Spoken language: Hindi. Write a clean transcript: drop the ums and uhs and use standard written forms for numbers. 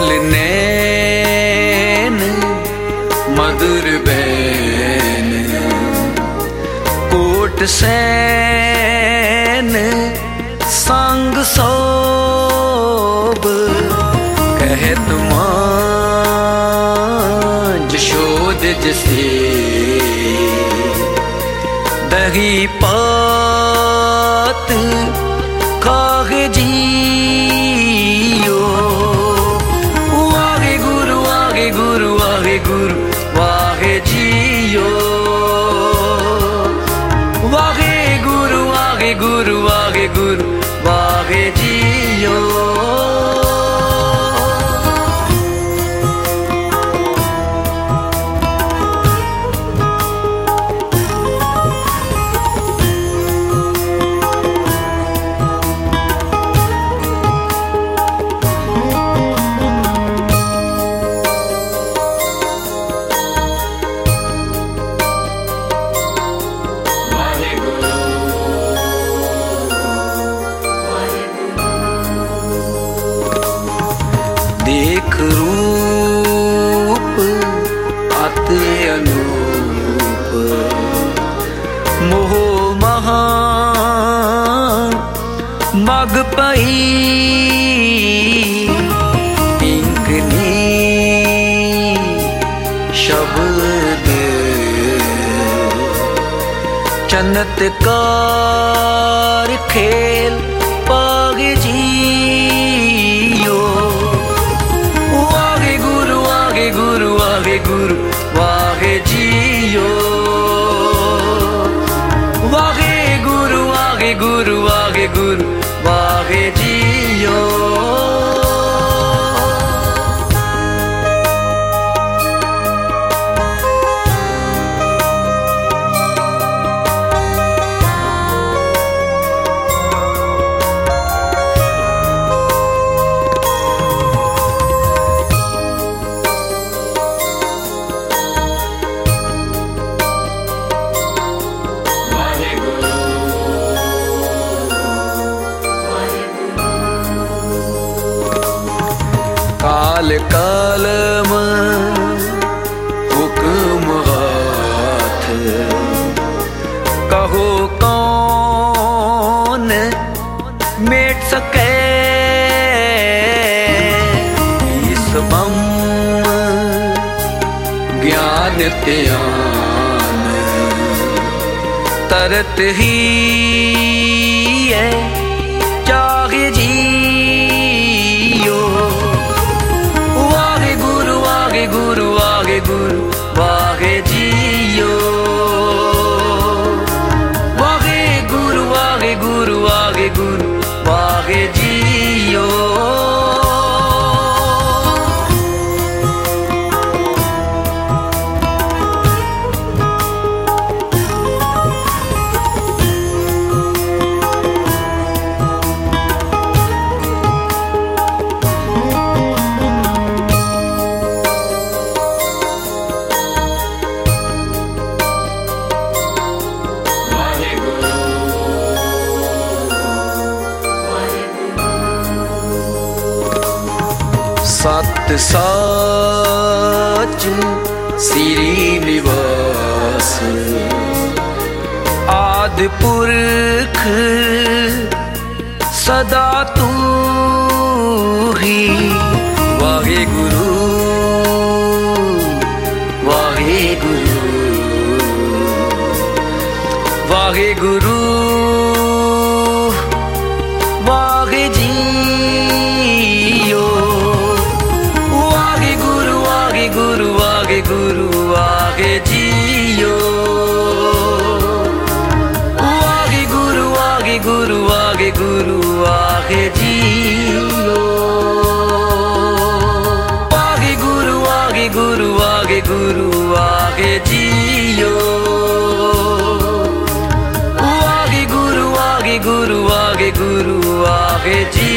नैन मधुर बैन कोट सैन संग सोब कहत मां जशोद जसे दही पात खाग जियो वाहे गुरु वाहे गुरु वाहे गुरु वाहे जियो वाहे गुरु वाहे गुरु वाहे गुरु वाहे जियो देख रूप अति अनूप मोह महा मग पई पिंकनी शब्द चमत्कार खेल पाग जियो वाहे गुरु वाहे गुरु वाहे गुरु वाहे जियो वाहे गुरु वाहे गुरु वाहे गुरु वाहे जियो काल कालम हुक्म हाथ कहो कौन मेट सके इस बम ज्ञान त्यान तरत ही है चाहे जियो वाहे गुरु वाहे गुरु वाहे गुरु वाहे जियो वाहे गुरु वाहे गुरु वाहे गुरु वाहे जियो सत साच श्री निवास आदि पुरख सदा तू ही वाहे गुरु वाहे गुरु वाहे गुरु वाहे जियो वाहे गुरु वाहे गुरु वाहे गुरु वाहे जियो वाहे गुरु वाहे गुरु वाहे गुरु वाहे जियो वाहे गुरु वाहे गुरु वाहे गुरु वाहे जियो वाहे गुरु वाहे गुरु वाहे गुरु वाहे जियो।